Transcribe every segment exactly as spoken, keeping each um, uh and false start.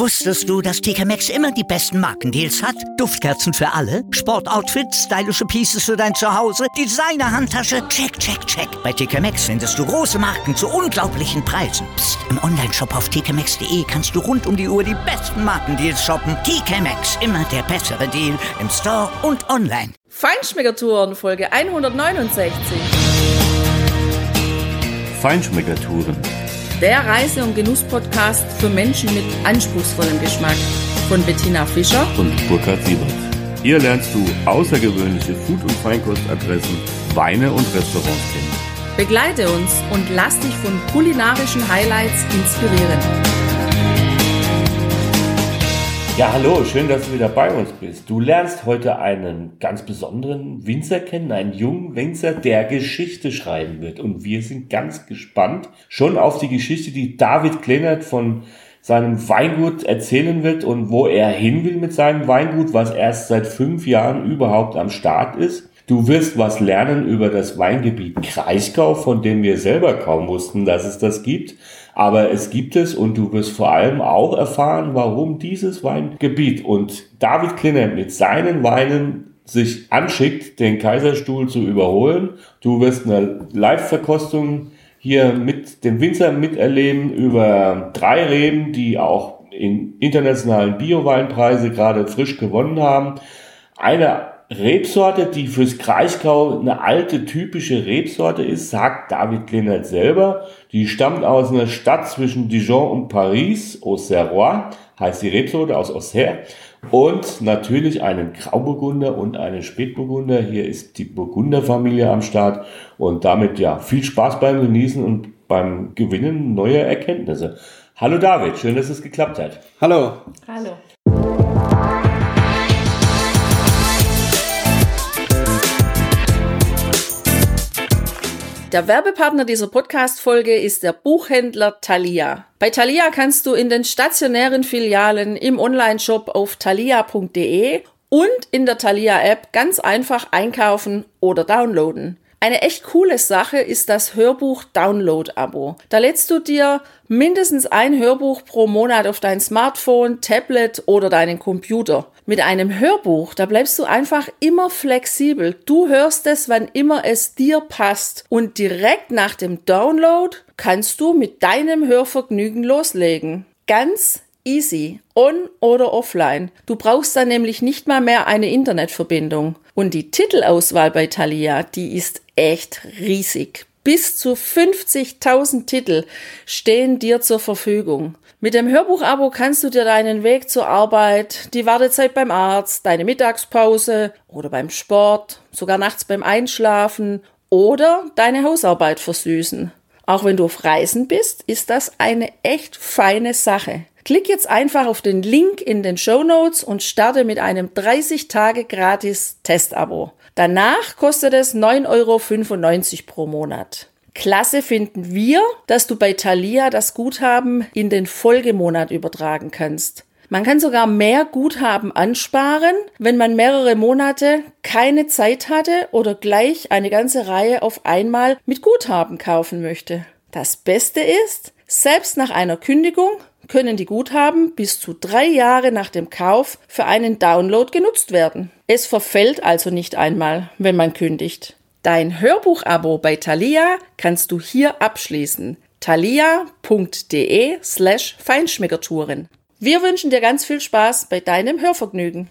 Wusstest du, dass T K Maxx immer die besten Markendeals hat? Duftkerzen für alle, Sportoutfits, stylische Pieces für dein Zuhause, Designer-Handtasche, check, check, check. Bei T K Maxx findest du große Marken zu unglaublichen Preisen. Psst. Im Onlineshop auf t k maxx punkt d e kannst du rund um die Uhr die besten Markendeals shoppen. T K Maxx, immer der bessere Deal im Store und online. Feinschmeckertouren, Folge hundertneunundsechzig. Feinschmeckertouren. Der Reise- und Genuss-Podcast für Menschen mit anspruchsvollem Geschmack. Von Bettina Fischer und Burkhard Siebert. Hier lernst du außergewöhnliche Food- und Feinkostadressen, Weine und Restaurants kennen. Begleite uns und lass dich von kulinarischen Highlights inspirieren. Ja, hallo, schön, dass du wieder bei uns bist. Du lernst heute einen ganz besonderen Winzer kennen, einen jungen Winzer, der Geschichte schreiben wird. Und wir sind ganz gespannt schon auf die Geschichte, die David Kleinert von seinem Weingut erzählen wird und wo er hin will mit seinem Weingut, was erst seit fünf Jahren überhaupt am Start ist. Du wirst was lernen über das Weingebiet Kraichgau, von dem wir selber kaum wussten, dass es das gibt. Aber es gibt es und du wirst vor allem auch erfahren, warum dieses Weingebiet und David Kleinert mit seinen Weinen sich anschickt, den Kaiserstuhl zu überholen. Du wirst eine Live-Verkostung hier mit dem Winzer miterleben über drei Reben, die auch in internationalen Bio-Weinpreise gerade frisch gewonnen haben. Eine Rebsorte, die fürs Kraichgau eine alte, typische Rebsorte ist, sagt David Kleinert selber. Die stammt aus einer Stadt zwischen Dijon und Paris, Auxerrois, heißt die Rebsorte, aus Auxerre. Und natürlich einen Grauburgunder und einen Spätburgunder. Hier ist die Burgunderfamilie am Start. Und damit ja viel Spaß beim Genießen und beim Gewinnen neuer Erkenntnisse. Hallo David, schön, dass es geklappt hat. Hallo. Hallo. Der Werbepartner dieser Podcast-Folge ist der Buchhändler Thalia. Bei Thalia kannst du in den stationären Filialen, im Onlineshop auf thalia punkt de und in der Thalia-App ganz einfach einkaufen oder downloaden. Eine echt coole Sache ist das Hörbuch-Download-Abo. Da lädst du dir mindestens ein Hörbuch pro Monat auf dein Smartphone, Tablet oder deinen Computer. Mit einem Hörbuch, da bleibst du einfach immer flexibel. Du hörst es, wann immer es dir passt. Und direkt nach dem Download kannst du mit deinem Hörvergnügen loslegen. Ganz easy, on oder offline. Du brauchst dann nämlich nicht mal mehr eine Internetverbindung. Und die Titelauswahl bei Thalia, die ist echt riesig. Bis zu fünfzigtausend Titel stehen dir zur Verfügung. Mit dem Hörbuch-Abo kannst du dir deinen Weg zur Arbeit, die Wartezeit beim Arzt, deine Mittagspause oder beim Sport, sogar nachts beim Einschlafen oder deine Hausarbeit versüßen. Auch wenn du auf Reisen bist, ist das eine echt feine Sache. Klick jetzt einfach auf den Link in den Shownotes und starte mit einem dreißig Tage gratis Testabo. Danach kostet es neun Euro fünfundneunzig pro Monat. Klasse finden wir, dass du bei Thalia das Guthaben in den Folgemonat übertragen kannst. Man kann sogar mehr Guthaben ansparen, wenn man mehrere Monate keine Zeit hatte oder gleich eine ganze Reihe auf einmal mit Guthaben kaufen möchte. Das Beste ist, selbst nach einer Kündigung können die Guthaben bis zu drei Jahre nach dem Kauf für einen Download genutzt werden. Es verfällt also nicht einmal, wenn man kündigt. Dein Hörbuch-Abo bei Thalia kannst du hier abschließen. thalia punkt de slash Feinschmeckertouren. Wir wünschen dir ganz viel Spaß bei deinem Hörvergnügen.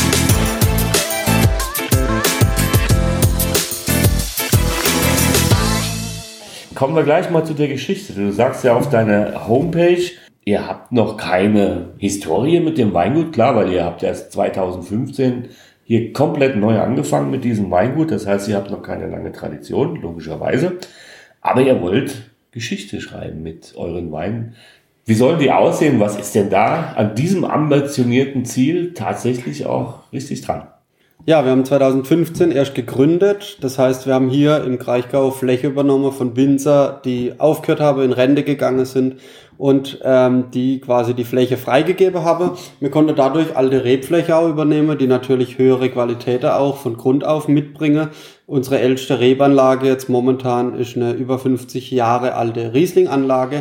Kommen wir gleich mal zu der Geschichte. Du sagst ja auf deiner Homepage, ihr habt noch keine Historie mit dem Weingut, klar, weil ihr habt erst zweitausendfünfzehn hier komplett neu angefangen mit diesem Weingut. Das heißt, ihr habt noch keine lange Tradition, logischerweise. Aber ihr wollt Geschichte schreiben mit euren Weinen. Wie sollen die aussehen? Was ist denn da an diesem ambitionierten Ziel tatsächlich auch richtig dran? Ja, wir haben zweitausendfünfzehn erst gegründet. Das heißt, wir haben hier im Kraichgau Fläche übernommen von Winzer, die aufgehört haben, in Rente gegangen sind und ähm, die quasi die Fläche freigegeben haben. Wir konnten dadurch alte Rebfläche auch übernehmen, die natürlich höhere Qualität auch von Grund auf mitbringen. Unsere älteste Rebanlage jetzt momentan ist eine über fünfzig Jahre alte Riesling-Anlage.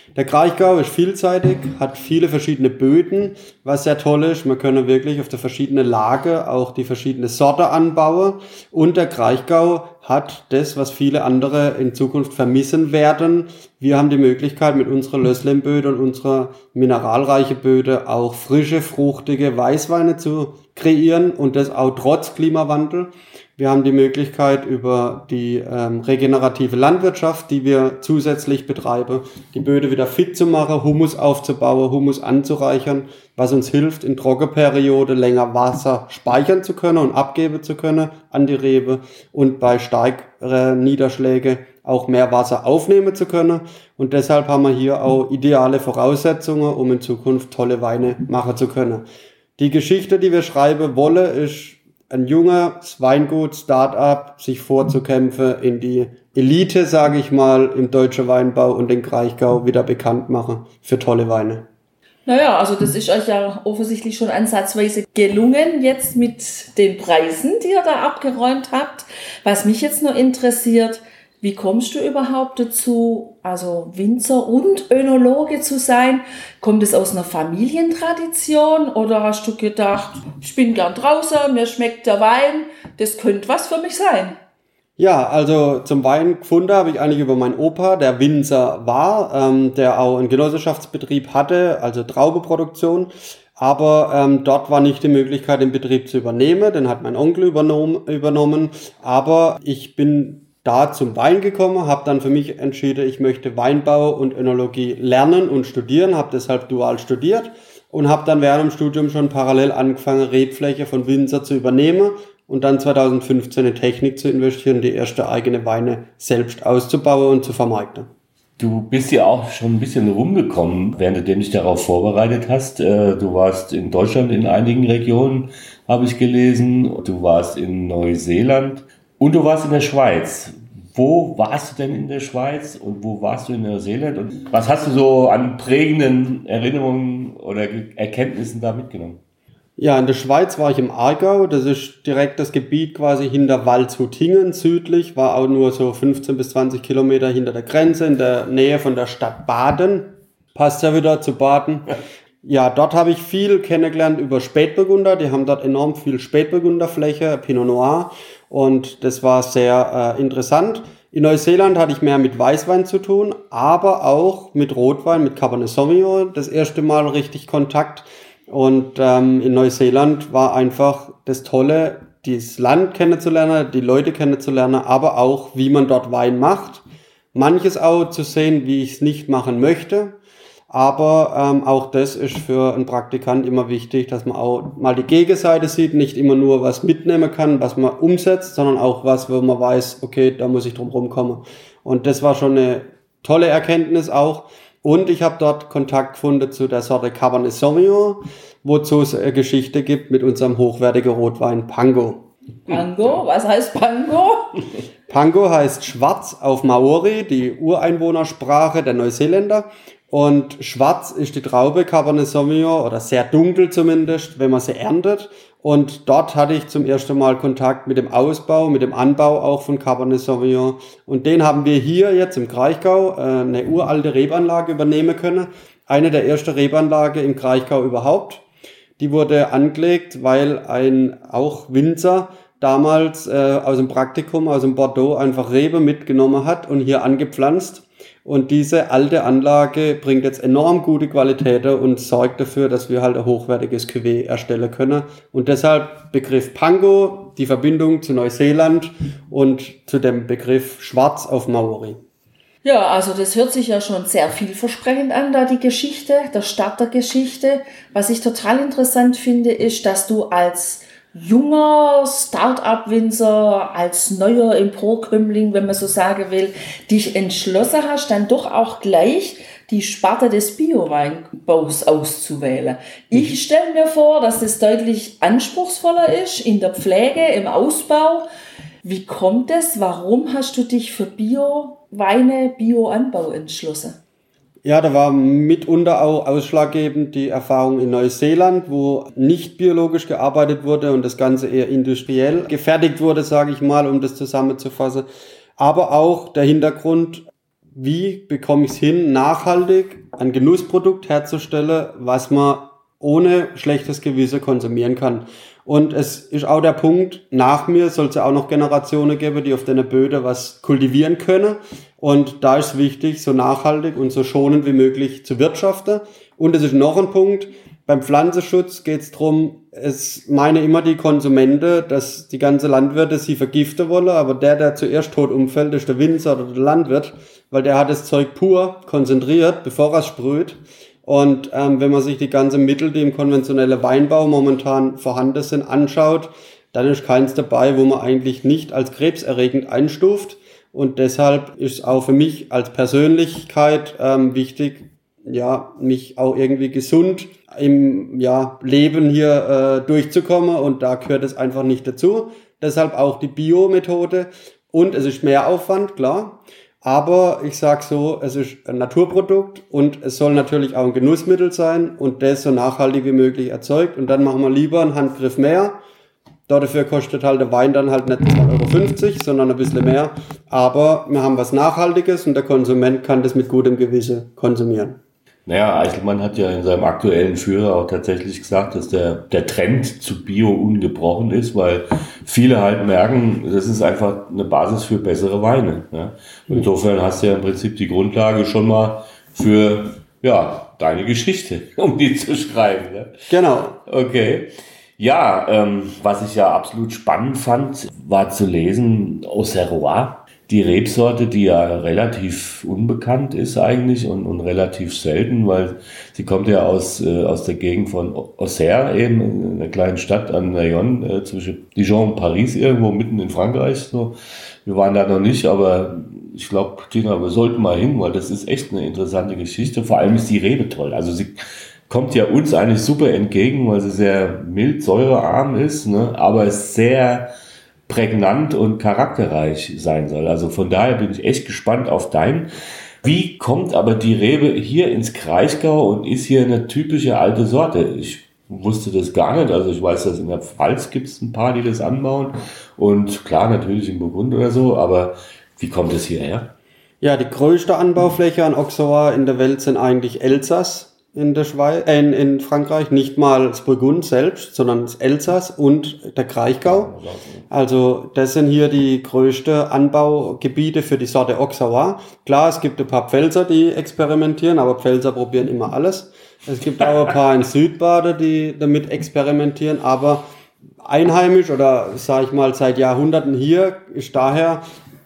Der Kraichgau ist vielseitig, hat viele verschiedene Böden, was sehr toll ist. Man kann wirklich auf der verschiedenen Lage auch die verschiedenen Sorten anbauen. Und der Kraichgau hat das, was viele andere in Zukunft vermissen werden. Wir haben die Möglichkeit, mit unserer Lösslin-Böde und unserer mineralreichen Böde auch frische, fruchtige Weißweine zu kreieren und das auch trotz Klimawandel. Wir haben die Möglichkeit, über die ähm, regenerative Landwirtschaft, die wir zusätzlich betreiben, die Böde wieder fit zu machen, Humus aufzubauen, Humus anzureichern, was uns hilft, in Trockenperiode länger Wasser speichern zu können und abgeben zu können an die Rebe und bei starken Niederschlägen auch mehr Wasser aufnehmen zu können. Und deshalb haben wir hier auch ideale Voraussetzungen, um in Zukunft tolle Weine machen zu können. Die Geschichte, die wir schreiben wollen, ist ein junges Weingut-Startup sich vorzukämpfen, in die Elite, sage ich mal, im deutschen Weinbau und den Kraichgau wieder bekannt machen für tolle Weine. Naja, also das ist euch ja offensichtlich schon ansatzweise gelungen, jetzt mit den Preisen, die ihr da abgeräumt habt. Was mich jetzt noch interessiert, wie kommst du überhaupt dazu, also Winzer und Önologe zu sein? Kommt es aus einer Familientradition oder hast du gedacht, ich bin gern draußen, mir schmeckt der Wein, das könnte was für mich sein? Ja, also zum Wein gefunden habe ich eigentlich über meinen Opa, der Winzer war, ähm, der auch einen Genossenschaftsbetrieb hatte, also Traubeproduktion. Aber ähm, dort war nicht die Möglichkeit, den Betrieb zu übernehmen, den hat mein Onkel übernommen. übernommen. Aber ich bin da zum Wein gekommen, habe dann für mich entschieden, ich möchte Weinbau und Önologie lernen und studieren, habe deshalb dual studiert und habe dann während dem Studium schon parallel angefangen, Rebfläche von Winzer zu übernehmen und dann zweitausendfünfzehn in Technik zu investieren, die erste eigene Weine selbst auszubauen und zu vermarkten. Du bist ja auch schon ein bisschen rumgekommen, während du dich darauf vorbereitet hast. Du warst in Deutschland in einigen Regionen, habe ich gelesen. Du warst in Neuseeland. Und du warst in der Schweiz. Wo warst du denn in der Schweiz und wo warst du in Neuseeland? Und was hast du so an prägenden Erinnerungen oder Erkenntnissen da mitgenommen? Ja, in der Schweiz war ich im Aargau. Das ist direkt das Gebiet quasi hinter Waldshut-Hingen südlich. War auch nur so fünfzehn bis zwanzig Kilometer hinter der Grenze, in der Nähe von der Stadt Baden. Passt ja wieder zu Baden. Ja, dort habe ich viel kennengelernt über Spätburgunder. Die haben dort enorm viel Spätburgunderfläche, Pinot Noir. Und das war sehr äh, interessant. In Neuseeland hatte ich mehr mit Weißwein zu tun, aber auch mit Rotwein, mit Cabernet Sauvignon. Das erste Mal richtig Kontakt. Und ähm, in Neuseeland war einfach das Tolle, das Land kennenzulernen, die Leute kennenzulernen, aber auch, wie man dort Wein macht. Manches auch zu sehen, wie ich es nicht machen möchte. Aber ähm, auch das ist für einen Praktikant immer wichtig, dass man auch mal die Gegenseite sieht, nicht immer nur was mitnehmen kann, was man umsetzt, sondern auch was, wo man weiß, okay, da muss ich drum rumkommen. Und das war schon eine tolle Erkenntnis auch. Und ich habe dort Kontakt gefunden zu der Sorte Cabernet Sauvignon, wozu es eine Geschichte gibt mit unserem hochwertigen Rotwein Pango. Pango? Was heißt Pango? Pango heißt schwarz auf Maori, die Ureinwohnersprache der Neuseeländer. Und schwarz ist die Traube Cabernet Sauvignon oder sehr dunkel zumindest, wenn man sie erntet. Und dort hatte ich zum ersten Mal Kontakt mit dem Ausbau, mit dem Anbau auch von Cabernet Sauvignon. Und den haben wir hier jetzt im Kraichgau äh, eine uralte Rebanlage übernehmen können. Eine der ersten Rebanlagen im Kraichgau überhaupt. Die wurde angelegt, weil ein auch Winzer damals äh, aus dem Praktikum, aus dem Bordeaux, einfach Rebe mitgenommen hat und hier angepflanzt. Und diese alte Anlage bringt jetzt enorm gute Qualitäten und sorgt dafür, dass wir halt ein hochwertiges Cuvée erstellen können. Und deshalb Begriff Pango, die Verbindung zu Neuseeland und zu dem Begriff Schwarz auf Maori. Ja, also das hört sich ja schon sehr vielversprechend an, da die Geschichte, der Start der Geschichte. Was ich total interessant finde, ist, dass du als junger Start-up-Winzer, als neuer Emporkömmling, wenn man so sagen will, dich entschlossen hast, dann doch auch gleich die Sparte des Bio-Weinbaus auszuwählen. Ich stelle mir vor, dass das deutlich anspruchsvoller ist in der Pflege, im Ausbau. Wie kommt es? Warum hast du dich für Bio-Weine, Bio-Anbau entschlossen? Ja, da war mitunter auch ausschlaggebend die Erfahrung in Neuseeland, wo nicht biologisch gearbeitet wurde und das Ganze eher industriell gefertigt wurde, sage ich mal, um das zusammenzufassen. Aber auch der Hintergrund, wie bekomme ich es hin, nachhaltig ein Genussprodukt herzustellen, was man ohne schlechtes Gewissen konsumieren kann. Und es ist auch der Punkt, nach mir soll es ja auch noch Generationen geben, die auf den Böden was kultivieren können. Und da ist es wichtig, so nachhaltig und so schonend wie möglich zu wirtschaften. Und es ist noch ein Punkt, beim Pflanzenschutz geht es darum, es meine immer die Konsumenten, dass die ganze Landwirte sie vergiften wollen, aber der, der zuerst tot umfällt, ist der Winzer oder der Landwirt, weil der hat das Zeug pur konzentriert, bevor er es sprüht. Und ähm, wenn man sich die ganzen Mittel, die im konventionellen Weinbau momentan vorhanden sind, anschaut, dann ist keins dabei, wo man eigentlich nicht als krebserregend einstuft. Und deshalb ist auch für mich als Persönlichkeit ähm, wichtig, ja, mich auch irgendwie gesund im ja, Leben hier äh, durchzukommen. Und da gehört es einfach nicht dazu. Deshalb auch die Bio-Methode. Und es ist mehr Aufwand, klar. Aber ich sag so, es ist ein Naturprodukt und es soll natürlich auch ein Genussmittel sein und das so nachhaltig wie möglich erzeugt. Und dann machen wir lieber einen Handgriff mehr. Dafür kostet halt der Wein dann halt nicht zwei Euro fünfzig, sondern ein bisschen mehr. Aber wir haben was Nachhaltiges und der Konsument kann das mit gutem Gewissen konsumieren. Naja, Eichelmann hat ja in seinem aktuellen Führer auch tatsächlich gesagt, dass der, der Trend zu Bio ungebrochen ist, weil viele halt merken, das ist einfach eine Basis für bessere Weine. Ja. Insofern hast du ja im Prinzip die Grundlage schon mal für ja, deine Geschichte, um die zu schreiben. Ja. Genau. Okay. Ja, ähm, was ich ja absolut spannend fand, war zu lesen, Auxerrois. Die Rebsorte, die ja relativ unbekannt ist eigentlich und, und relativ selten, weil sie kommt ja aus, äh, aus der Gegend von Auxerre, eben in einer kleinen Stadt an der Yonne, äh, zwischen Dijon und Paris, irgendwo mitten in Frankreich. So. Wir waren da noch nicht, aber ich glaube, Tina, wir sollten mal hin, weil das ist echt eine interessante Geschichte. Vor allem ist die Rebe toll. Also sie kommt ja uns eigentlich super entgegen, weil sie sehr mild, säurearm ist, ne? Aber ist sehr prägnant und charakterreich sein soll. Also von daher bin ich echt gespannt auf deinen. Wie kommt aber die Rebe hier ins Kraichgau und ist hier eine typische alte Sorte? Ich wusste das gar nicht. Also ich weiß, dass in der Pfalz gibt es ein paar, die das anbauen. Und klar, natürlich in Burgund oder so. Aber wie kommt es hierher? Ja, die größte Anbaufläche an Auxerrois in der Welt sind eigentlich Elsass. In der Schweiz, äh, in, in Frankreich, nicht mal das Burgund selbst, sondern das Elsass und der Kraichgau. Also das sind hier die größten Anbaugebiete für die Sorte Auxerrois. Klar, es gibt ein paar Pfälzer, die experimentieren, aber Pfälzer probieren immer alles. Es gibt auch ein paar in Südbaden, die damit experimentieren, aber einheimisch oder sage ich mal seit Jahrhunderten hier ist daher,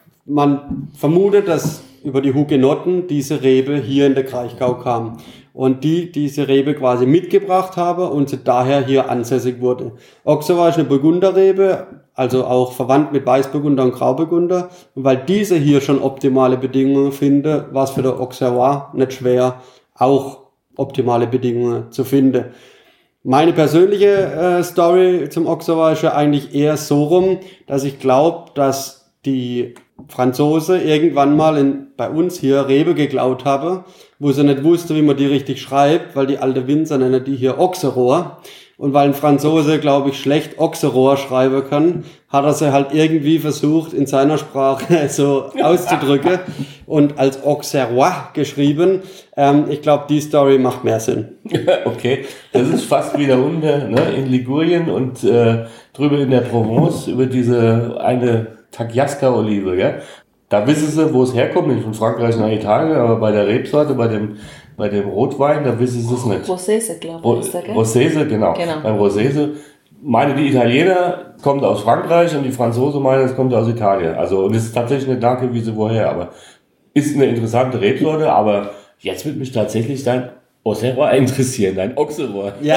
man vermutet, dass über die Hugenotten diese Rebe hier in der Kraichgau kam. Und die diese Rebe quasi mitgebracht habe und sie daher hier ansässig wurde. Auxerrois ist eine Burgunderrebe, also auch verwandt mit Weißburgunder und Grauburgunder. Und weil diese hier schon optimale Bedingungen finde, war es für der Auxerrois nicht schwer, auch optimale Bedingungen zu finden. Meine persönliche äh, Story zum Auxerrois ist ja eigentlich eher so rum, dass ich glaube, dass die Franzose irgendwann mal in, bei uns hier Rebe geklaut habe, wo sie nicht wusste, wie man die richtig schreibt, weil die alte Winzer nennen die hier Auxerrois. Und weil ein Franzose, glaube ich, schlecht Auxerrois schreiben kann, hat er sie halt irgendwie versucht, in seiner Sprache so auszudrücken und als Auxerrois geschrieben. Ähm, ich glaube, die Story macht mehr Sinn. Okay, das ist fast wieder unten, ne, in Ligurien und äh, drüber in der Provence über diese eine Tagliasca-Olive, gell? Da wissen sie, wo es herkommt, nicht von Frankreich nach Italien, aber bei der Rebsorte, bei dem, bei dem Rotwein, da wissen sie es nicht. Rosese, glaube ich, ist der, gell? Rosese, genau. genau. Beim Rosese meine die Italiener kommt aus Frankreich und die Franzosen meinen, es kommt aus Italien. Also, und es ist tatsächlich eine Danke-Wiese woher, aber ist eine interessante Rebsorte, aber jetzt wird mich tatsächlich dein Auxerrois interessieren, dein Auxerrois. Ja.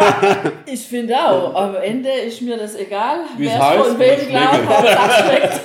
Ich finde auch, am Ende ist mir das egal, wie wer von wem glaubt, was schmeckt.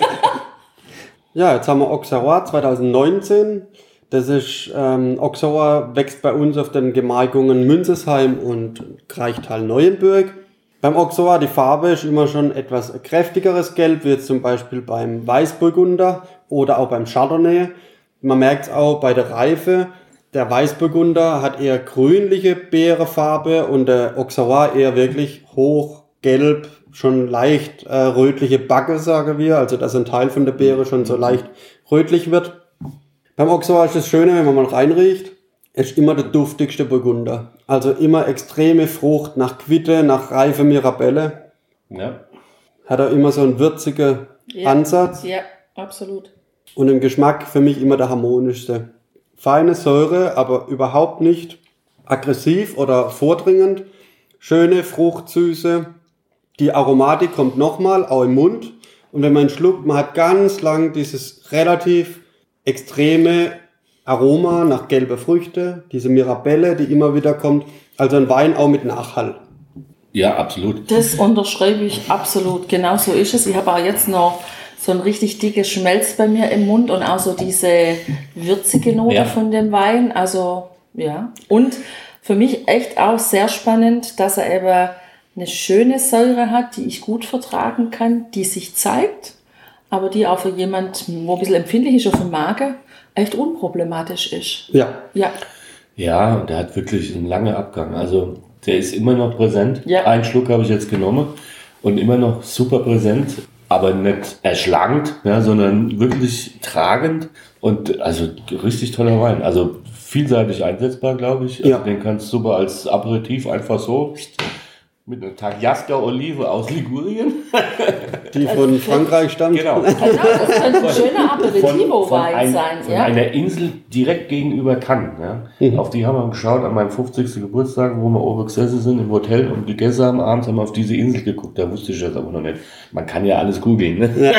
Ja, jetzt haben wir Auxerrois zwanzig neunzehn. Das ist, ähm, Auxerrois wächst bei uns auf den Gemarkungen Münzesheim und Kraichtal-Neuenburg. Beim Auxerrois, die Farbe ist immer schon etwas kräftigeres Gelb, wie jetzt zum Beispiel beim Weißburgunder oder auch beim Chardonnay. Man merkt es auch bei der Reife. Der Weißburgunder hat eher grünliche Beerenfarbe und der Auxerrois eher wirklich hochgelb, schon leicht äh, rötliche Backe, sagen wir. Also dass ein Teil von der Beere schon so leicht rötlich wird. Beim Auxerrois ist das Schöne, wenn man mal reinriecht, ist immer der duftigste Burgunder. Also immer extreme Frucht nach Quitte, nach reife Mirabelle. Ja. Hat er immer so einen würzigen Ja. Ansatz. Ja, absolut. Und im Geschmack für mich immer der harmonischste. Feine Säure, aber überhaupt nicht aggressiv oder vordringend. Schöne Fruchtsüße. Die Aromatik kommt nochmal, auch im Mund. Und wenn man schluckt, man hat ganz lang dieses relativ extreme Aroma nach gelber Früchte, diese Mirabelle, die immer wieder kommt. Also ein Wein auch mit Nachhall. Ja, absolut. Das unterschreibe ich absolut. Genau so ist es. Ich habe auch jetzt noch so ein richtig dickes Schmelz bei mir im Mund und auch so diese würzige Note Ja. von dem Wein. Also, ja. Und für mich echt auch sehr spannend, dass er eben eine schöne Säure hat, die ich gut vertragen kann, die sich zeigt, aber die auch für jemand, wo ein bisschen empfindlich ist auf den Magen, echt unproblematisch ist. Ja. Ja, Ja, und der hat wirklich einen langen Abgang. Also der ist immer noch präsent. Ja. Einen Schluck habe ich jetzt genommen und immer noch super präsent, aber nicht erschlagend, ja, sondern wirklich tragend und also richtig toller Wein. Also vielseitig einsetzbar, glaube ich. Also Ja. den kannst du super als Aperitif einfach so mit einer Tagliasca-Olive aus Ligurien. Die von Frankreich stammt. Genau. genau, das könnte ein schöner Von, von, Aperitivo-Wein ein, sein. von Ja. einer Insel direkt gegenüber Cannes. Ja. Mhm. Auf die haben wir geschaut an meinem fünfzigsten Geburtstag, wo wir oben gesessen sind im Hotel und gegessen haben. Abends haben wir auf diese Insel geguckt. Da wusste ich das aber noch nicht. Man kann ja alles googeln. Ne? Ja.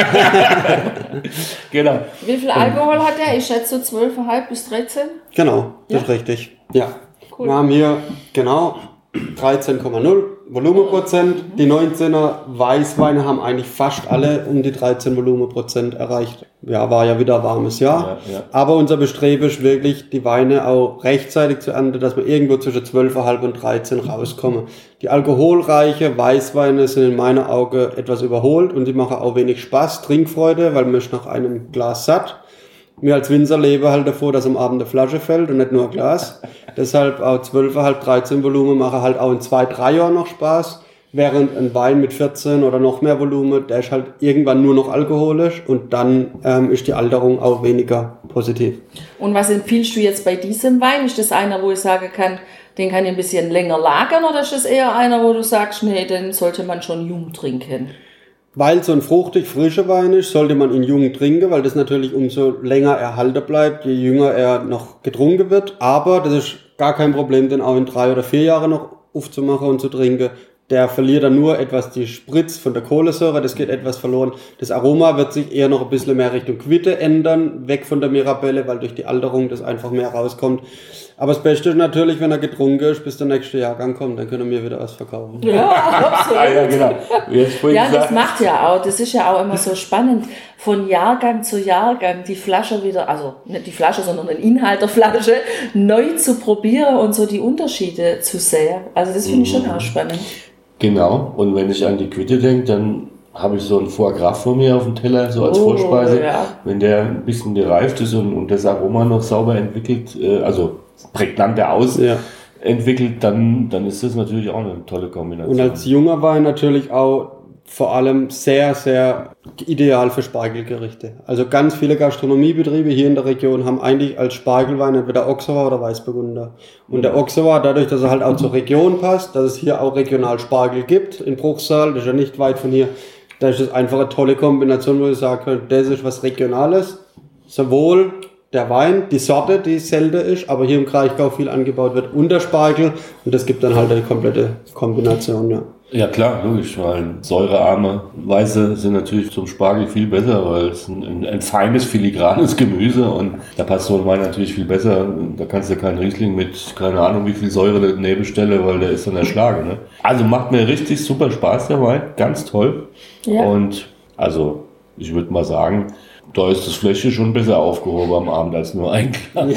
Genau. Wie viel Alkohol hat der? Ich schätze so zwölf Komma fünf bis dreizehn. Genau, das Ja? ist richtig. Ja. Cool. Wir haben hier genau dreizehn Komma null Volumenprozent. Die neunzehner Weißweine haben eigentlich fast alle um die dreizehn Volumenprozent erreicht. Ja, war ja wieder ein warmes Jahr. Ja, ja. Aber unser Bestreben ist wirklich, die Weine auch rechtzeitig zu ernten, dass wir irgendwo zwischen zwölf Komma fünf und dreizehn rauskommen. Die alkoholreiche Weißweine sind in meinen Augen etwas überholt und die machen auch wenig Spaß, Trinkfreude, weil man ist nach einem Glas satt. Wir als Winzer leben halt davor, dass am Abend eine Flasche fällt und nicht nur ein Glas. Deshalb auch zwölf Komma fünf, dreizehn Volumen machen halt auch in zwei, drei Jahren noch Spaß. Während ein Wein mit vierzehn oder noch mehr Volumen, der ist halt irgendwann nur noch alkoholisch und dann ähm, ist die Alterung auch weniger positiv. Und was empfiehlst du jetzt bei diesem Wein? Ist das einer, wo ich sagen kann, den kann ich ein bisschen länger lagern, oder ist das eher einer, wo du sagst, nee, den sollte man schon jung trinken? Weil so ein fruchtig frischer Wein ist, sollte man ihn jung trinken, weil das natürlich umso länger erhalten bleibt, je jünger er noch getrunken wird. Aber das ist gar kein Problem, den auch in drei oder vier Jahren noch aufzumachen und zu trinken. Der verliert dann nur etwas die Spritz von der Kohlensäure, das geht etwas verloren. Das Aroma wird sich eher noch ein bisschen mehr Richtung Quitte ändern, weg von der Mirabelle, weil durch die Alterung das einfach mehr rauskommt. Aber das Beste ist natürlich, wenn er getrunken ist, bis der nächste Jahrgang kommt, dann können wir wieder was verkaufen. Ja, absolut. Ah, ja, genau. Jetzt vorhin Ja, das gesagt, macht ja auch, das ist ja auch immer so spannend, von Jahrgang zu Jahrgang die Flasche wieder, also nicht die Flasche, sondern den Inhalt der Flasche neu zu probieren und so die Unterschiede zu sehen. Also das finde ich schon auch spannend. Genau, und wenn ich an die Quitte denke, dann habe ich so ein Foie Gras vor mir auf dem Teller, so als Oh, Vorspeise. ja. Wenn der ein bisschen gereift ist und, und das Aroma noch sauber entwickelt, äh, also prägnanter aus Ja. entwickelt, dann, dann ist das natürlich auch eine tolle Kombination. Und als junger Wein natürlich auch vor allem sehr, sehr ideal für Spargelgerichte. Also ganz viele Gastronomiebetriebe hier in der Region haben eigentlich als Spargelwein entweder Auxerrois oder Weißburgunder. Und der Auxerrois, dadurch, dass er halt auch zur Region passt, dass es hier auch regional Spargel gibt, in Bruchsal, das ist ja nicht weit von hier, da ist das einfach eine tolle Kombination, wo ich sagen könnte, das ist was Regionales. Sowohl der Wein, die Sorte, die selten ist, aber hier im Kraichgau viel angebaut wird, und der Spargel. Und das gibt dann halt eine komplette Kombination, ja. Ja klar, logisch, weil säurearme Weiße sind natürlich zum Spargel viel besser, weil es ein, ein, ein feines, filigranes Gemüse und da passt so ein Wein natürlich viel besser. Da kannst du keinen Riesling mit, keine Ahnung wie viel Säure daneben stellen, weil der ist dann erschlagen. Ne? Also macht mir richtig super Spaß, der Wein, ganz toll. Ja. Und also ich würde mal sagen, da ist das Fläschchen schon besser aufgehoben am Abend als nur ein Glas.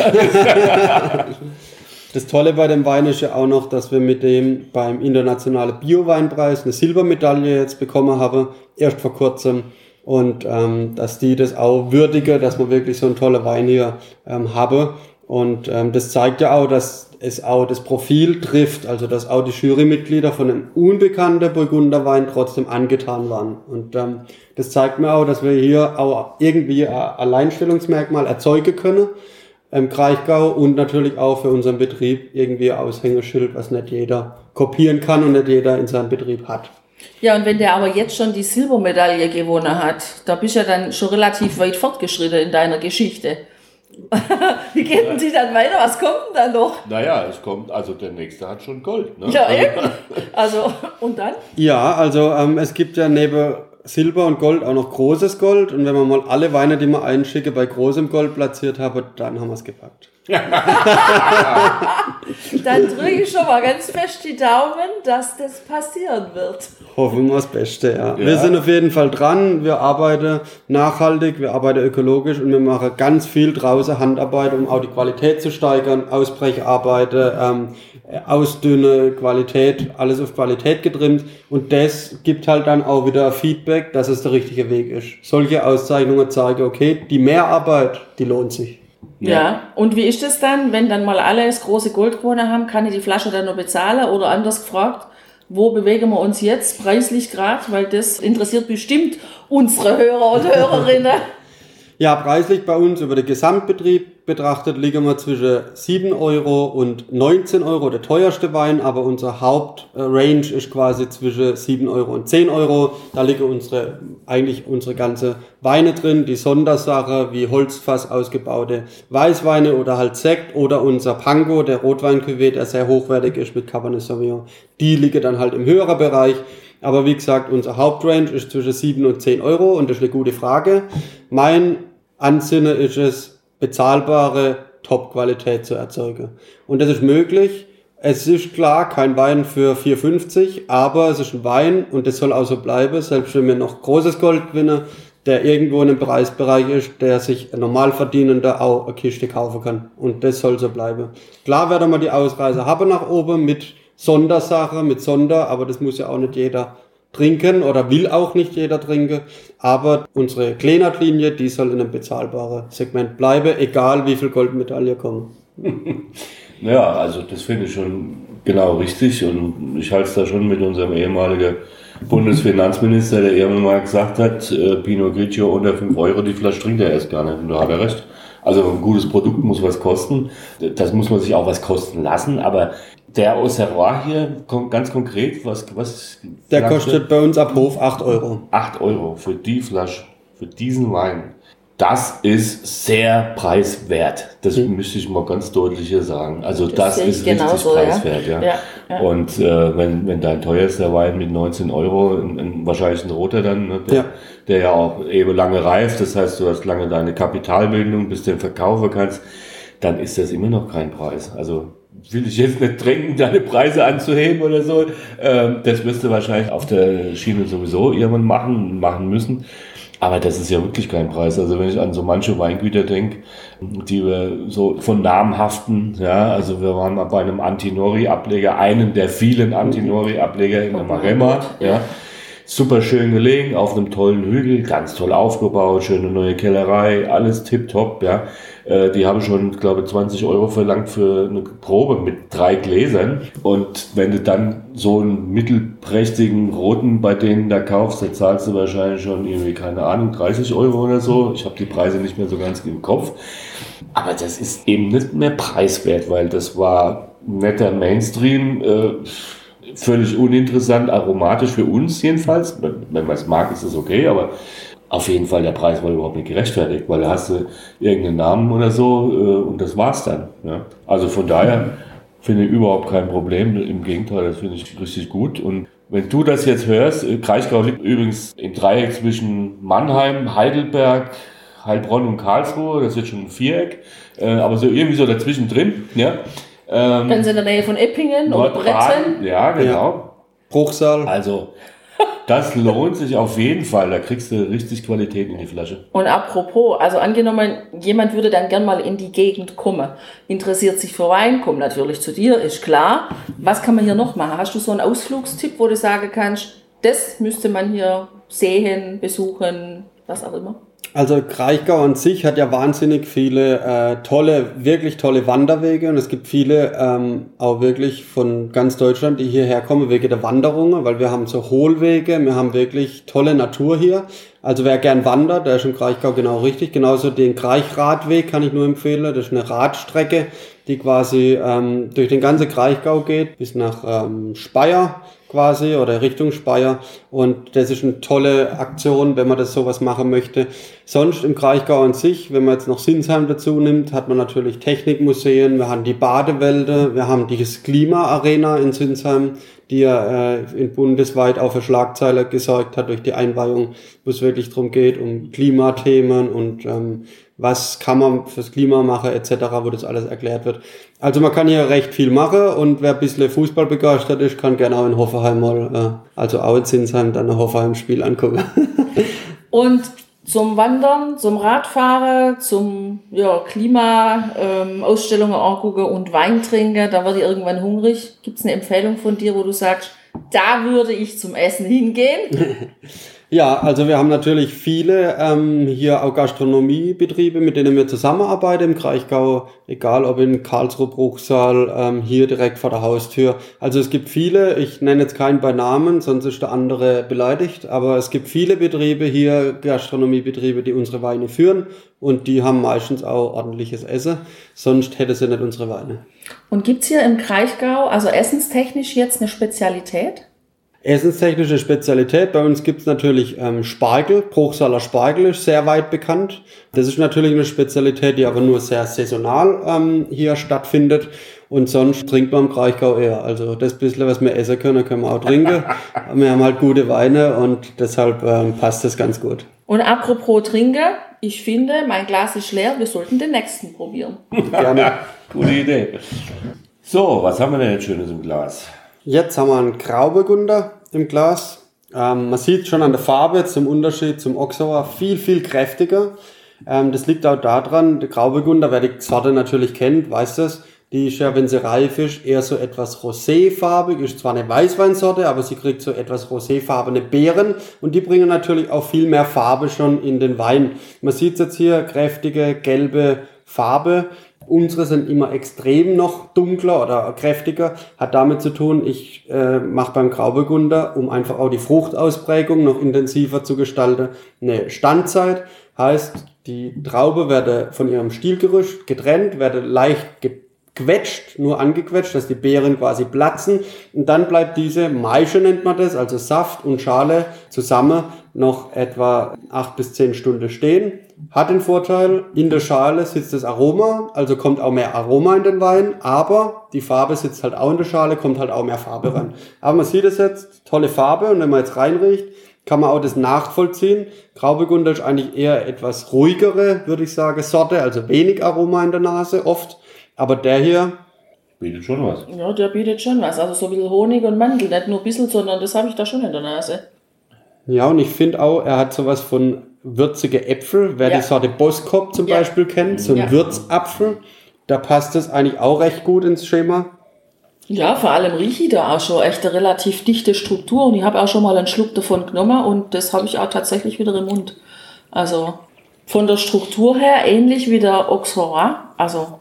Das Tolle bei dem Wein ist ja auch noch, dass wir mit dem beim internationalen Bio-Weinpreis eine Silbermedaille jetzt bekommen haben, erst vor kurzem. Und ähm, dass die das auch würdigen, dass man wirklich so einen tollen Wein hier ähm, habe. Und ähm, das zeigt ja auch, dass es auch das Profil trifft, also dass auch die Jurymitglieder von einem unbekannten Burgunderwein trotzdem angetan waren. Und ähm, das zeigt mir auch, dass wir hier auch irgendwie ein Alleinstellungsmerkmal erzeugen können im Kraichgau und natürlich auch für unseren Betrieb irgendwie ein Aushängeschild, was nicht jeder kopieren kann und nicht jeder in seinem Betrieb hat. Ja, und wenn der aber jetzt schon die Silbermedaille gewonnen hat, da bist du ja dann schon relativ weit fortgeschritten in deiner Geschichte. Wie geht denn die dann weiter? Was kommt denn dann noch? Naja, es kommt, also der nächste hat schon Gold. Ne? Ja, eben. Also, und dann? Ja, also ähm, es gibt ja neben Silber und Gold auch noch großes Gold. Und wenn man mal alle Weine, die man einschicke, bei großem Gold platziert habe, dann haben wir es gepackt. Dann drücke ich schon mal ganz fest die Daumen, dass das passieren wird. Hoffen wir das Beste, ja. Ja. Wir sind auf jeden Fall dran. Wir arbeiten nachhaltig, wir arbeiten ökologisch und wir machen ganz viel draußen Handarbeit, um auch die Qualität zu steigern, Ausbrecharbeiten, ähm, Ausdünne, Qualität, alles auf Qualität getrimmt. Und das gibt halt dann auch wieder Feedback, dass es der richtige Weg ist. Solche Auszeichnungen zeigen, okay, die Mehrarbeit, die lohnt sich. Ja. ja, und wie ist das dann, wenn dann mal alle das große Gold gewonnen haben, kann ich die Flasche dann noch bezahlen? Oder anders gefragt, wo bewegen wir uns jetzt preislich gerade? Weil das interessiert bestimmt unsere Hörer und Hörerinnen. Ja, preislich bei uns über den Gesamtbetrieb betrachtet liegen wir zwischen sieben Euro und neunzehn Euro, der teuerste Wein, aber unser Hauptrange ist quasi zwischen sieben Euro und zehn Euro. Da liegen unsere, eigentlich unsere ganze Weine drin, die Sondersache wie Holzfass ausgebaute Weißweine oder halt Sekt oder unser Pango, der Rotwein-Cuvée, der sehr hochwertig ist mit Cabernet Sauvignon. Die liegen dann halt im höheren Bereich. Aber wie gesagt, unser Hauptrange ist zwischen sieben und zehn Euro und das ist eine gute Frage. Mein Ansinnen ist es, bezahlbare Top-Qualität zu erzeugen. Und das ist möglich. Es ist klar kein Wein für vier fünfzig, aber es ist ein Wein und das soll auch so bleiben, selbst wenn wir noch großes Gold gewinnen, der irgendwo in einem Preisbereich ist, der sich ein Normalverdienender auch eine Kiste kaufen kann. Und das soll so bleiben. Klar werden wir die Ausreise haben nach oben mit Sondersache, mit Sonder, aber das muss ja auch nicht jeder trinken oder will auch nicht jeder trinken. Aber unsere Kleinert-Linie, die soll in einem bezahlbaren Segment bleiben, egal wie viel Goldmedaille kommen. Ja, also das finde ich schon genau richtig und ich halte es da schon mit unserem ehemaligen Bundesfinanzminister, der irgendwann mal gesagt hat, äh, Pinot Grigio unter fünf Euro, die Flasche trinkt er erst gar nicht. Und da hat er recht. Also ein gutes Produkt muss was kosten. Das muss man sich auch was kosten lassen, aber der Auxerrois hier, ganz konkret, was, was? Der kostet bei uns ab Hof acht Euro. acht Euro für die Flasche, für diesen Wein. Das ist sehr preiswert. Das hm. müsste ich mal ganz deutlich hier sagen. Also das, das ist richtig so, preiswert, ja. ja. ja, ja. Und äh, wenn, wenn dein teuerster Wein mit neunzehn Euro, ein, ein, wahrscheinlich ein roter dann, ne, der, ja. der ja auch eben lange reift, das heißt, du hast lange deine Kapitalbildung, bis du den verkaufen kannst, dann ist das immer noch kein Preis. Also will ich jetzt nicht drängen, deine Preise anzuheben oder so. Ähm, das wirst du wahrscheinlich auf der Schiene sowieso irgendwann machen, machen müssen. Aber das ist ja wirklich kein Preis. Also wenn ich an so manche Weingüter denke, die wir so von namhaften, ja, also wir waren mal bei einem Antinori-Ableger, einem der vielen Antinori-Ableger in der Maremma, ja, super schön gelegen, auf einem tollen Hügel, ganz toll aufgebaut, schöne neue Kellerei, alles tipptopp, ja. Äh, die haben schon, glaube ich, zwanzig Euro verlangt für eine Probe mit drei Gläsern. Und wenn du dann so einen mittelprächtigen roten bei denen da kaufst, dann zahlst du wahrscheinlich schon irgendwie, keine Ahnung, dreißig Euro oder so. Ich habe die Preise nicht mehr so ganz im Kopf. Aber das ist eben nicht mehr preiswert, weil das war netter Mainstream, äh, völlig uninteressant, aromatisch für uns jedenfalls. Wenn man es mag, ist es okay, aber auf jeden Fall, der Preis war überhaupt nicht gerechtfertigt, weil da hast du irgendeinen Namen oder so äh, und das war's dann. Ja. Also von daher finde ich überhaupt kein Problem. Im Gegenteil, das finde ich richtig gut. Und wenn du das jetzt hörst, äh, Kraichgau liegt übrigens im Dreieck zwischen Mannheim, Heidelberg, Heilbronn und Karlsruhe. Das ist jetzt schon ein Viereck, äh, aber so irgendwie so dazwischen drin. Ja. Ähm, Ganz in der Nähe von Eppingen oder Bretten. Ja, genau. Ja. Bruchsal. Also das lohnt sich auf jeden Fall, da kriegst du richtig Qualität in die Flasche. Und apropos, also angenommen, jemand würde dann gern mal in die Gegend kommen, interessiert sich für Wein, kommt natürlich zu dir, ist klar. Was kann man hier noch machen? Hast du so einen Ausflugstipp, wo du sagen kannst, das müsste man hier sehen, besuchen, was auch immer? Also Kraichgau an sich hat ja wahnsinnig viele äh, tolle, wirklich tolle Wanderwege und es gibt viele ähm, auch wirklich von ganz Deutschland, die hierher kommen wegen der Wanderungen, weil wir haben so Hohlwege, wir haben wirklich tolle Natur hier. Also wer gern wandert, der ist im Kraichgau genau richtig. Genauso den Kraichradweg kann ich nur empfehlen. Das ist eine Radstrecke, die quasi ähm, durch den ganzen Kraichgau geht bis nach ähm, Speyer quasi oder Richtung Speyer. Und das ist eine tolle Aktion, wenn man das sowas machen möchte. Sonst im Kraichgau an sich, wenn man jetzt noch Sinsheim dazu nimmt, hat man natürlich Technikmuseen, wir haben die Badewälder, wir haben die Klima-Arena in Sinsheim, die ja äh, in bundesweit auch für Schlagzeiler gesorgt hat durch die Einweihung, wo es wirklich darum geht, um Klimathemen und ähm, was kann man fürs Klima machen et cetera, wo das alles erklärt wird. Also man kann hier recht viel machen und wer ein bisschen Fußball begeistert ist, kann gerne auch in Hoffenheim mal, äh, also auch in Sinsheim, dann ein Hoffenheim-Spiel angucken. Und zum Wandern, zum Radfahren, zum ja, Klima-Ausstellungen ähm, angucken und Wein trinken, da werde ich irgendwann hungrig. Gibt es eine Empfehlung von dir, wo du sagst, da würde ich zum Essen hingehen? Ja, also wir haben natürlich viele ähm, hier auch Gastronomiebetriebe, mit denen wir zusammenarbeiten im Kraichgau, egal ob in Karlsruhe, Bruchsal, ähm, hier direkt vor der Haustür. Also es gibt viele, ich nenne jetzt keinen bei Namen, sonst ist der andere beleidigt, aber es gibt viele Betriebe hier, Gastronomiebetriebe, die unsere Weine führen und die haben meistens auch ordentliches Essen, sonst hätte sie nicht unsere Weine. Und gibt's hier im Kraichgau, also essenstechnisch jetzt eine Spezialität? Essenstechnische Spezialität, bei uns gibt's natürlich ähm, Spargel, Bruchsaler Spargel ist sehr weit bekannt. Das ist natürlich eine Spezialität, die aber nur sehr saisonal ähm, hier stattfindet und sonst trinkt man im Kraichgau eher. Also das bisschen, was wir essen können, können wir auch trinken. Wir haben halt gute Weine und deshalb ähm, passt das ganz gut. Und apropos trinken, ich finde, mein Glas ist leer, wir sollten den nächsten probieren. Gerne. Gute Idee. So, was haben wir denn jetzt Schönes im Glas? Jetzt haben wir einen Grauburgunder im Glas. Ähm, man sieht schon an der Farbe jetzt im Unterschied zum Auxerrois viel, viel kräftiger. Ähm, das liegt auch daran, der Grauburgunder, wer die Sorte natürlich kennt, weiß das. Die ist ja, wenn sie reif ist, eher so etwas roséfarbig. Ist zwar eine Weißweinsorte, aber sie kriegt so etwas roséfarbene Beeren. Und die bringen natürlich auch viel mehr Farbe schon in den Wein. Man sieht jetzt hier, kräftige, gelbe Farbe. Unsere sind immer extrem noch dunkler oder kräftiger. Hat damit zu tun, ich äh, mache beim Grauburgunder, um einfach auch die Fruchtausprägung noch intensiver zu gestalten, eine Standzeit. Heißt, die Traube werde von ihrem Stielgerüst getrennt, werde leicht gequetscht, nur angequetscht, dass die Beeren quasi platzen. Und dann bleibt diese Maische, nennt man das, also Saft und Schale zusammen noch etwa acht bis zehn Stunden stehen. Hat den Vorteil, in der Schale sitzt das Aroma, also kommt auch mehr Aroma in den Wein, aber die Farbe sitzt halt auch in der Schale, kommt halt auch mehr Farbe rein. Aber man sieht es jetzt, tolle Farbe, und wenn man jetzt reinriecht, kann man auch das nachvollziehen. Grauburgunder ist eigentlich eher etwas ruhigere, würde ich sagen, Sorte, also wenig Aroma in der Nase oft, aber der hier bietet schon was. Ja, der bietet schon was, also so ein bisschen Honig und Mandel, nicht nur ein bisschen, sondern das habe ich da schon in der Nase. Ja, und ich finde auch, er hat sowas von würzige Äpfel, wer ja. die Sorte Boskop zum ja. Beispiel kennt, so ein ja. Würzapfel, da passt das eigentlich auch recht gut ins Schema. Ja, vor allem rieche ich da auch schon echt eine relativ dichte Struktur und ich habe auch schon mal einen Schluck davon genommen und das habe ich auch tatsächlich wieder im Mund. Also von der Struktur her ähnlich wie der Auxerrois, also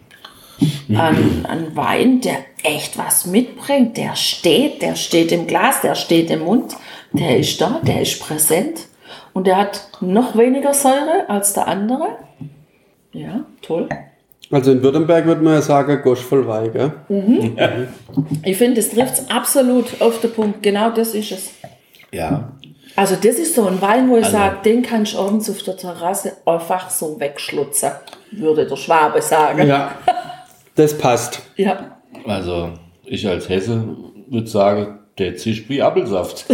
ein, ein Wein, der echt was mitbringt, der steht, der steht im Glas, der steht im Mund, der ist da, der ist präsent. Und der hat noch weniger Säure als der andere. Ja, toll. Also in Württemberg würde man ja sagen, Gosch voll Wein, gell? Mhm. Ja. Ich finde, das trifft es absolut auf den Punkt. Genau das ist es. Ja. Also das ist so ein Wein, wo ich also, sage, den kann ich abends auf der Terrasse einfach so wegschlutzen, würde der Schwabe sagen. Ja, das passt. Ja. Also ich als Hesse würde sagen, der zischt wie Apfelsaft.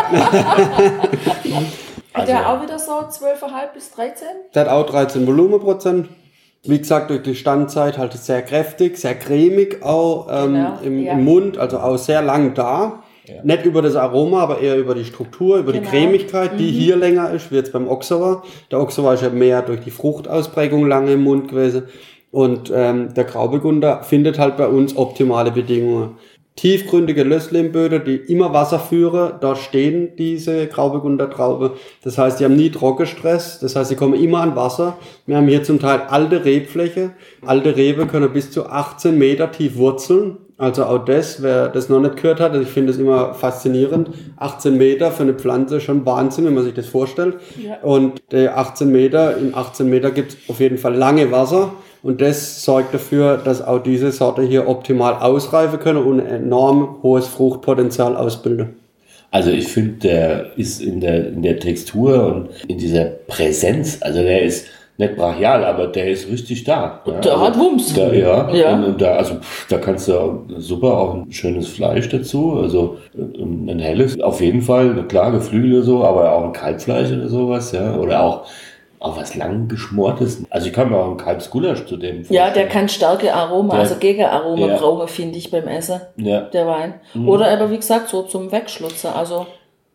Hat der auch wieder so zwölf Komma fünf bis dreizehn? Der hat auch dreizehn Volumenprozent. Wie gesagt, durch die Standzeit halt sehr kräftig, sehr cremig auch ähm, genau, im, ja. im Mund, also auch sehr lang da. Ja. Nicht über das Aroma, aber eher über die Struktur, über genau. die Cremigkeit, die mhm. hier länger ist, wie jetzt beim Auxerrois. Der Auxerrois ist ja mehr durch die Fruchtausprägung lange im Mund gewesen. Und ähm, der Grauburgunder findet halt bei uns optimale Bedingungen. tiefgründige Lösslehmböden, die immer Wasser führen. Da stehen diese Grauburgunder Trauben. Das heißt, die haben nie Trockenstress. Das heißt, sie kommen immer an Wasser. Wir haben hier zum Teil alte Rebfläche. Alte Rebe können bis zu achtzehn Meter tief wurzeln. Also auch das, wer das noch nicht gehört hat, also ich finde das immer faszinierend. achtzehn Meter für eine Pflanze schon Wahnsinn, wenn man sich das vorstellt. Ja. Und der achtzehn Meter, in achtzehn Meter gibt es auf jeden Fall lange Wasser. Und das sorgt dafür, dass auch diese Sorte hier optimal ausreifen können und ein enorm hohes Fruchtpotenzial ausbilden. Also ich finde, der ist in der, in der Textur und in dieser Präsenz, also der ist nicht brachial, aber der ist richtig da. Ja. Der also, hat Wumms. Da, ja, ja. Und, und da, also, da kannst du auch, super auch ein schönes Fleisch dazu, also ein helles, auf jeden Fall, klar, Geflügel oder so, aber auch ein Kalbfleisch oder sowas, ja, oder auch Auch was lang geschmortes. Also ich kann mir auch einen Kalbsgulasch zu dem vorstellen. Ja, der kann starke Aroma, der, also Gegenaroma ja. brauchen, finde ich, beim Essen, ja. der Wein. Mhm. Oder aber, wie gesagt, so zum Wegschlutzen. Also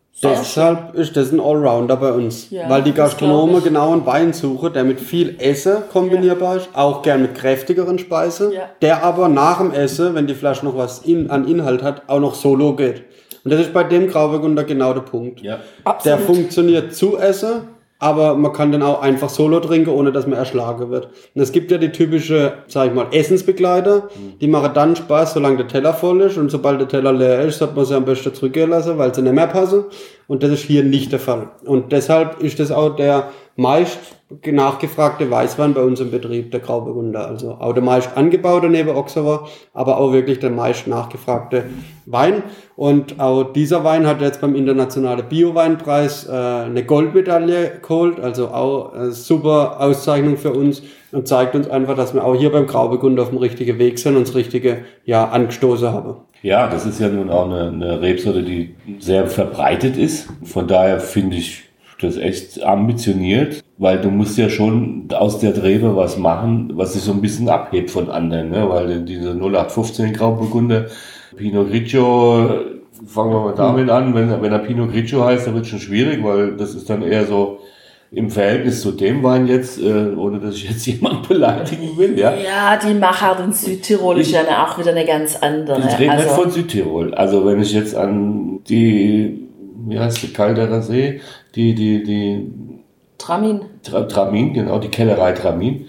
deshalb ist das ein Allrounder bei uns. Ja, weil die Gastronomen genau einen Wein suchen, der mit viel Essen kombinierbar ja. ist, auch gern mit kräftigeren Speisen, ja. der aber nach dem Essen, wenn die Flasche noch was in, an Inhalt hat, auch noch solo geht. Und das ist bei dem Grauburgunder genau der Punkt. Ja. Der funktioniert zu Essen, aber man kann dann auch einfach solo trinken, ohne dass man erschlagen wird. Und es gibt ja die typische, sag ich mal, Essensbegleiter, die machen dann Spaß, solange der Teller voll ist. Und sobald der Teller leer ist, sollte man sie am besten zurückgehen lassen, weil sie nicht mehr passen. Und das ist hier nicht der Fall. Und deshalb ist das auch der meist nachgefragte Weißwein bei uns im Betrieb, der Grauburgunder. Also auch der meist angebaute neben Auxerrois, aber auch wirklich der meist nachgefragte Wein. Und auch dieser Wein hat jetzt beim Internationalen Bio-Weinpreis äh, eine Goldmedaille geholt, also auch eine super Auszeichnung für uns und zeigt uns einfach, dass wir auch hier beim Grauburgunder auf dem richtigen Weg sind und das Richtige ja angestoßen haben. Ja, das ist ja nun auch eine, eine Rebsorte, die sehr verbreitet ist. Von daher finde ich das echt ambitioniert, weil du musst ja schon aus der Rebe was machen, was sich so ein bisschen abhebt von anderen, ne? Weil diese null acht fünfzehn Grauburgunder, Pinot Grigio, fangen wir mal damit an, wenn, wenn er Pinot Grigio heißt, dann wird es schon schwierig, weil das ist dann eher so im Verhältnis zu dem Wein jetzt, äh, ohne dass ich jetzt jemanden beleidigen will, ja. Ja, die Machart in Südtirol ist ja auch wieder eine ganz andere. Ich rede also nicht von Südtirol. Also wenn ich jetzt an die, wie heißt die, Calderer See, die, die, die Tramin. Tra, Tramin, genau, die Kellerei Tramin,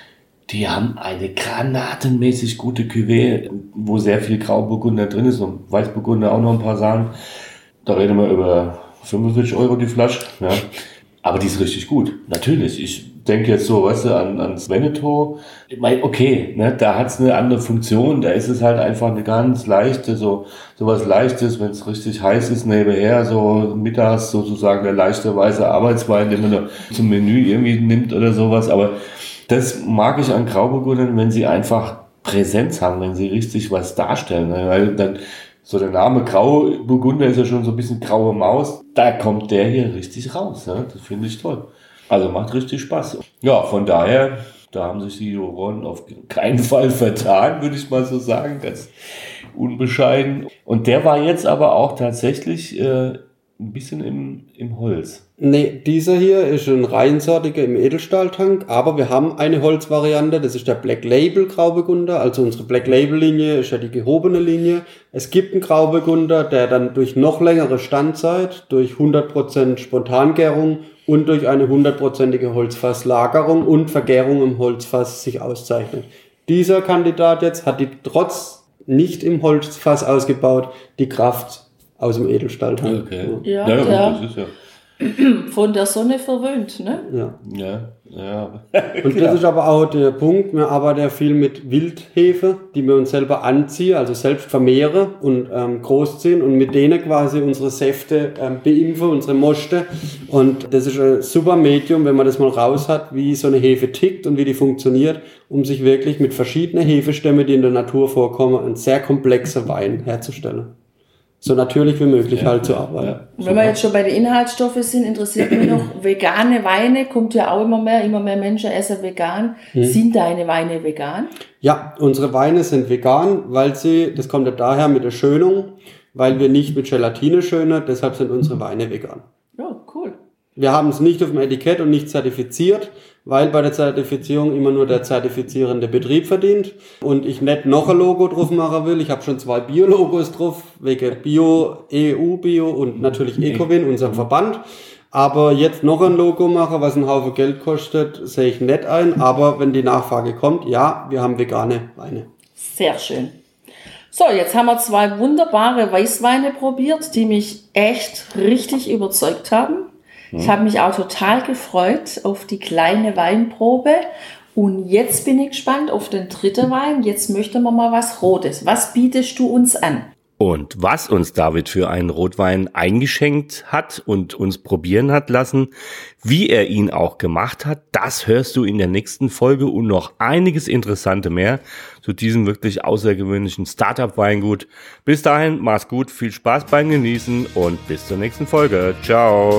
die haben eine granatenmäßig gute Cuvée, wo sehr viel Grauburgunder drin ist und Weißburgunder auch noch ein paar Sachen. Da reden wir über fünfundvierzig Euro die Flasche, ja. Aber die ist richtig gut. Natürlich. Ich denke jetzt so, weißt du, an, ans Veneto. Ich meine, okay, ne, da hat's eine andere Funktion. Da ist es halt einfach eine ganz leichte, so, so was Leichtes, wenn es richtig heiß ist, nebenher, so mittags sozusagen der leichte weiße Arbeitswein, den man noch zum Menü irgendwie nimmt oder sowas. Aber das mag ich an Grauburgundern, wenn sie einfach Präsenz haben, wenn sie richtig was darstellen. Ne? Weil dann, so der Name Grauburgunder ist ja schon so ein bisschen graue Maus. Da kommt der hier richtig raus. Ja? Das finde ich toll. Also macht richtig Spaß. Ja, von daher, da haben sich die Juroren auf keinen Fall vertan, würde ich mal so sagen. Ganz unbescheiden. Und der war jetzt aber auch tatsächlich äh, ein bisschen im, im Holz. Nee, dieser hier ist ein reinsortiger im Edelstahltank, aber wir haben eine Holzvariante, das ist der Black Label Grauburgunder, also unsere Black Label Linie ist ja die gehobene Linie. Es gibt einen Grauburgunder, der dann durch noch längere Standzeit, durch hundert Prozent Spontangärung und durch eine hundertprozentige Holzfasslagerung und Vergärung im Holzfass sich auszeichnet. Dieser Kandidat jetzt hat die trotz nicht im Holzfass ausgebaut, die Kraft aus dem Edelstahltank. Okay. Ja, ja, ja. Das ist ja von der Sonne verwöhnt, ne? Ja. Ja, ja. Und das ist aber auch der Punkt, wir arbeiten ja viel mit Wildhefe, die wir uns selber anziehen, also selbst vermehren und ähm, großziehen und mit denen quasi unsere Säfte ähm, beimpfen, unsere Moste. Und das ist ein super Medium, wenn man das mal raus hat, wie so eine Hefe tickt und wie die funktioniert, um sich wirklich mit verschiedenen Hefestämmen, die in der Natur vorkommen, einen sehr komplexen Wein herzustellen. So natürlich wie möglich ja, halt zu arbeiten. Ja, wenn wir jetzt schon bei den Inhaltsstoffen sind, interessiert mich noch, vegane Weine, kommt ja auch immer mehr, immer mehr Menschen essen vegan. Hm. Sind deine Weine vegan? Ja, unsere Weine sind vegan, weil sie, das kommt ja daher mit der Schönung, weil wir nicht mit Gelatine schönen, deshalb sind unsere Weine vegan. Ja, cool. Wir haben es nicht auf dem Etikett und nicht zertifiziert, weil bei der Zertifizierung immer nur der zertifizierende Betrieb verdient und ich nicht noch ein Logo drauf machen will. Ich habe schon zwei Bio-Logos drauf, wegen Bio, E U-Bio und natürlich Ecowin, unserem Verband. Aber jetzt noch ein Logo machen, was einen Haufen Geld kostet, sehe ich nicht ein. Aber wenn die Nachfrage kommt, ja, wir haben vegane Weine. Sehr schön. So, jetzt haben wir zwei wunderbare Weißweine probiert, die mich echt richtig überzeugt haben. Ich habe mich auch total gefreut auf die kleine Weinprobe. Und jetzt bin ich gespannt auf den dritten Wein. Jetzt möchten wir mal was Rotes. Was bietest du uns an? Und was uns David für einen Rotwein eingeschenkt hat und uns probieren hat lassen, wie er ihn auch gemacht hat, das hörst du in der nächsten Folge und noch einiges Interessante mehr zu diesem wirklich außergewöhnlichen Startup-Weingut. Bis dahin, mach's gut, viel Spaß beim Genießen und bis zur nächsten Folge. Ciao!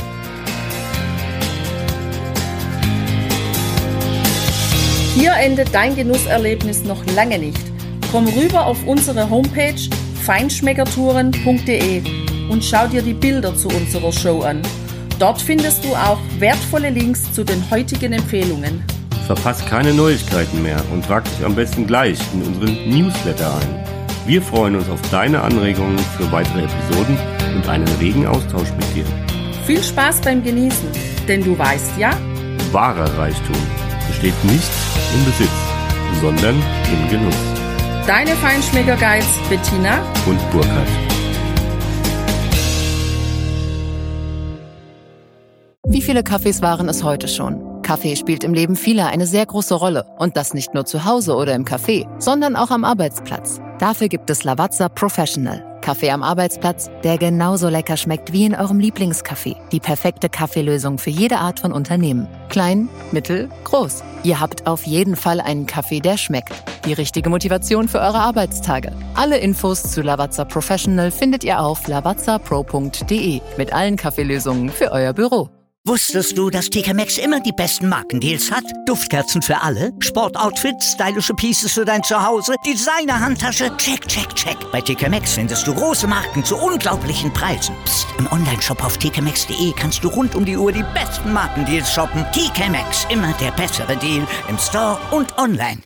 Hier endet dein Genusserlebnis noch lange nicht. Komm rüber auf unsere Homepage feinschmeckertouren punkt de und schau dir die Bilder zu unserer Show an. Dort findest du auch wertvolle Links zu den heutigen Empfehlungen. Verpass keine Neuigkeiten mehr und trag dich am besten gleich in unseren Newsletter ein. Wir freuen uns auf deine Anregungen für weitere Episoden und einen regen Austausch mit dir. Viel Spaß beim Genießen, denn du weißt ja, wahrer Reichtum besteht nicht im Besitz, sondern im Genuss. Deine Feinschmecker-Guides Bettina und Burkhard. Wie viele Kaffees waren es heute schon? Kaffee spielt im Leben vieler eine sehr große Rolle. Und das nicht nur zu Hause oder im Café, sondern auch am Arbeitsplatz. Dafür gibt es Lavazza Professional. Kaffee am Arbeitsplatz, der genauso lecker schmeckt wie in eurem Lieblingscafé. Die perfekte Kaffeelösung für jede Art von Unternehmen. Klein, mittel, groß. Ihr habt auf jeden Fall einen Kaffee, der schmeckt. Die richtige Motivation für eure Arbeitstage. Alle Infos zu Lavazza Professional findet ihr auf lavazza pro punkt de mit allen Kaffeelösungen für euer Büro. Wusstest du, dass T K Maxx immer die besten Markendeals hat? Duftkerzen für alle, Sportoutfits, stylische Pieces für dein Zuhause, Designer-Handtasche, check, check, check. Bei T K Maxx findest du große Marken zu unglaublichen Preisen. Psst. Im Onlineshop auf t k maxx punkt de kannst du rund um die Uhr die besten Markendeals shoppen. T K Maxx, immer der bessere Deal im Store und online.